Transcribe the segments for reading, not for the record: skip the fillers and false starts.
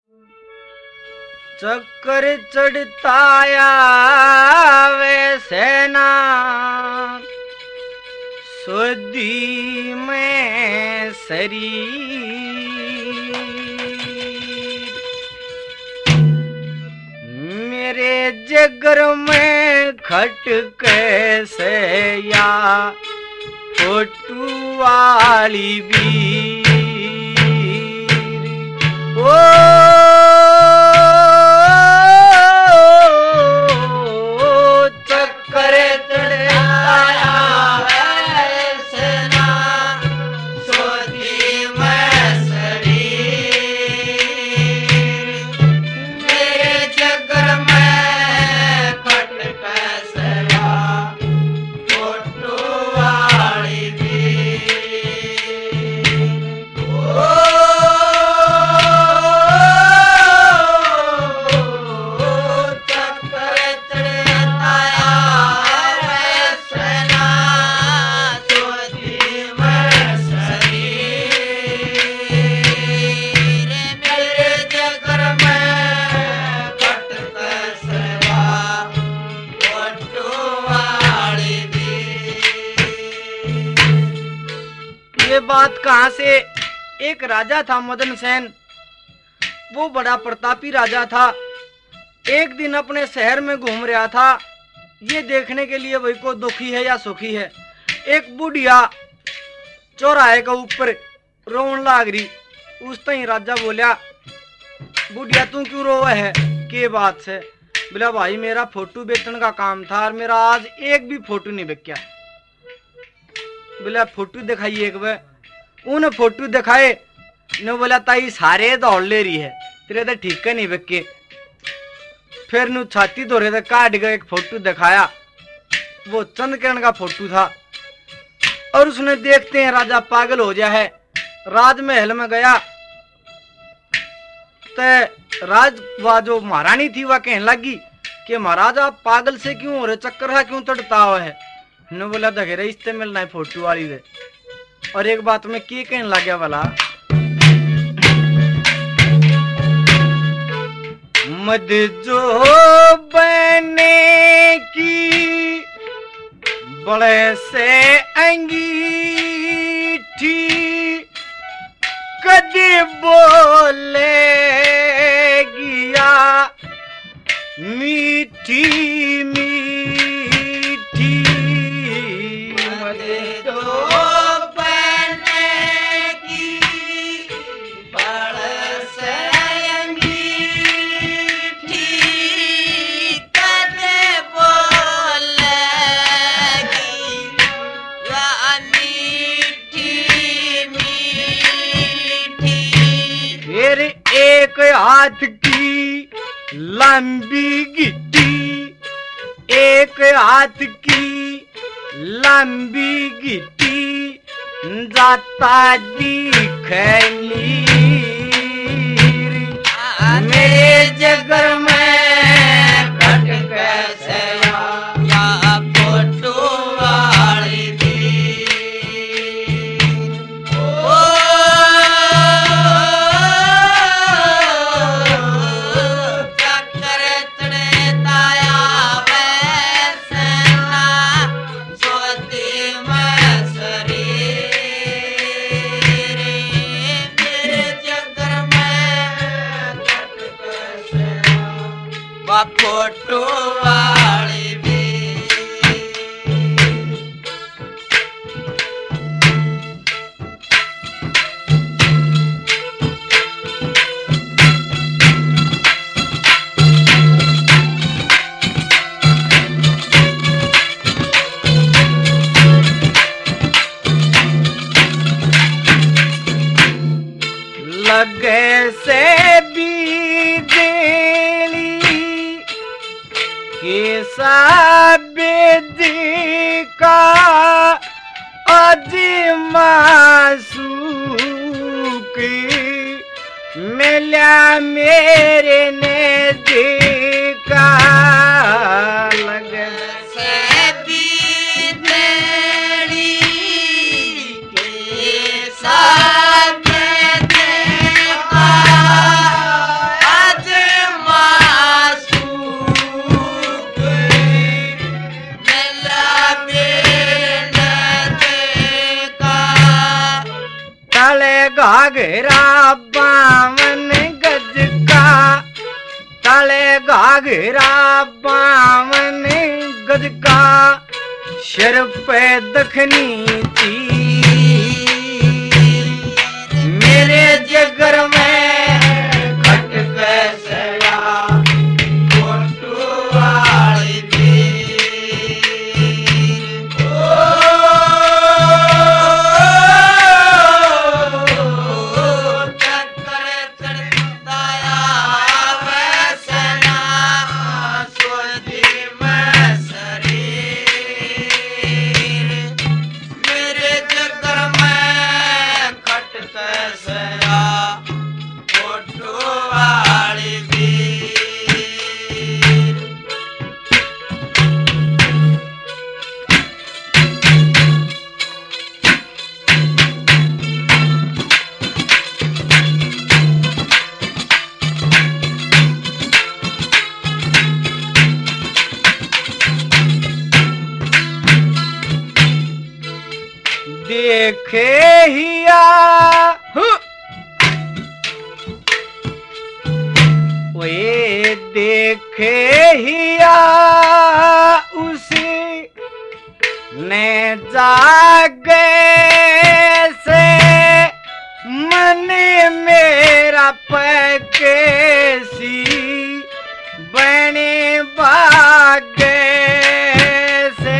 चक्कर चढ़ताया वैसे ना सोदी में शरीर मेरे जिगर में खटके से या फोटू वाली वीर ओ बात कहां से। एक राजा था मदन सेन, वो बड़ा प्रतापी राजा था। एक दिन अपने शहर में घूम रहा था, ये देखने के लिए वही को दुखी है या सुखी है। एक बुढ़िया चौराहे के ऊपर रोन लाग रही। उस तई राजा बोलिया, बुढ़िया तू क्यों रोवे है, के बात से। बोला भाई मेरा फोटो बेचने का काम था और मेरा आज एक भी फोटो नहीं बिका। बोला फोटो दिखाइए एक बार। उन फोटो दिखाए ने बोला ताई सारे दौड़ ले रही है, तेरे तो ठीक है नहीं बिके। फिर नु छाती धोरे तो काट गए एक फोटो दिखाया, वो चंद्रकिरण का फोटो था। और उसने देखते हैं राजा पागल हो गया है। राजमहल में गया तो राजवा जो महारानी थी वह कहने लगी कि महाराज आप पागल से क्यों हो रहे, चक्कर है क्यों चढ़ता हुआ है। ने बोला देखे रहे इससे मिलना है फोटो वाली से। और एक बात में की कहने लग गया वाला, मद जो बने की बड़े से अंगीठी कदी बोले गिया मीठी मीठी। मद जो हाथ की लंबी गिट्टी, एक हाथ की लंबी गिट्टी जाता दिखली मेरे जगर में खटक से या फोटो वाली फोटो वाली भी। लगे से बेदी का अजीमासूकी मिला मेरे ने देखा। लगे से बीदेड़ी के साथ देखा 52 गज का, तले घाघरा 52 गज का, सिर पे दखनी तीर, मेरे जिगर में खटक सया फोटू वाली तीर। ओ चक्कर चढ़ता वैसना सोची में शरीर, मेरे जिगर में खटक सया फोटू वाली तीर। देखे हिया वे देखे हिया उसी ने जागे से मन मेरा पैकेसी बने बागे से।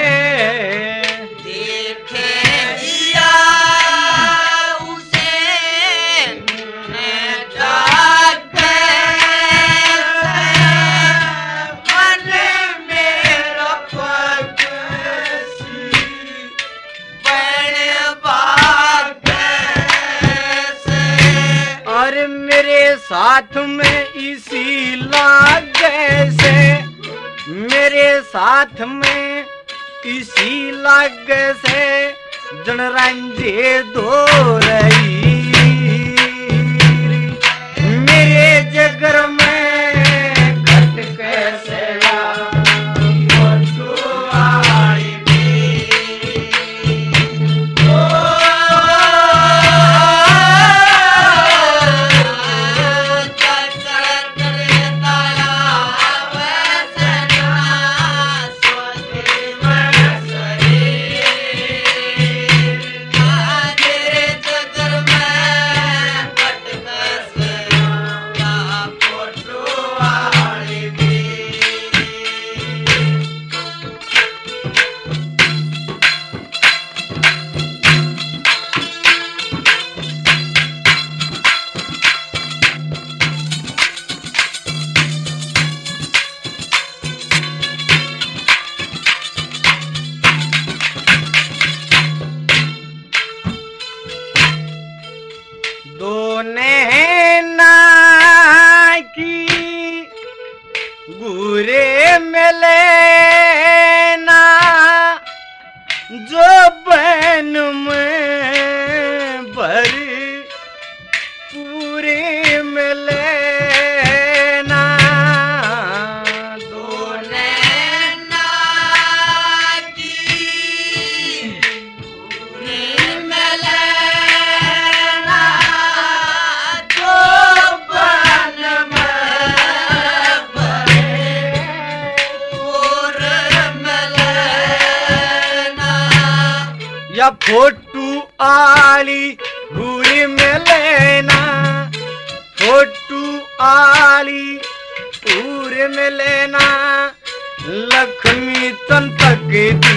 देखे हिया उसे ने जागे से मन मेरा पैकेसी बने बागे से। और मेरे साथ में इसी लागे से, मेरे साथ में इसी लागे से जनरंजे दो रही, मेरे जिगर में खटक सया फोटू वाली तीर। ओ चक्कर चढ़ता वैसना सोची में शरीर, मेरे जिगर में खटक सया फोटू वाली तीर। दो नैना की गुरे मिले ना, जो बन में भरी पूरी मिले ना। दो नैना की गुरे मिले ना, जो बन में भरे पूरी मिले ना। या फोटू आली हुई मिले ना, फोटू आली पूरे मिले ना, लक्ष्मी तन तक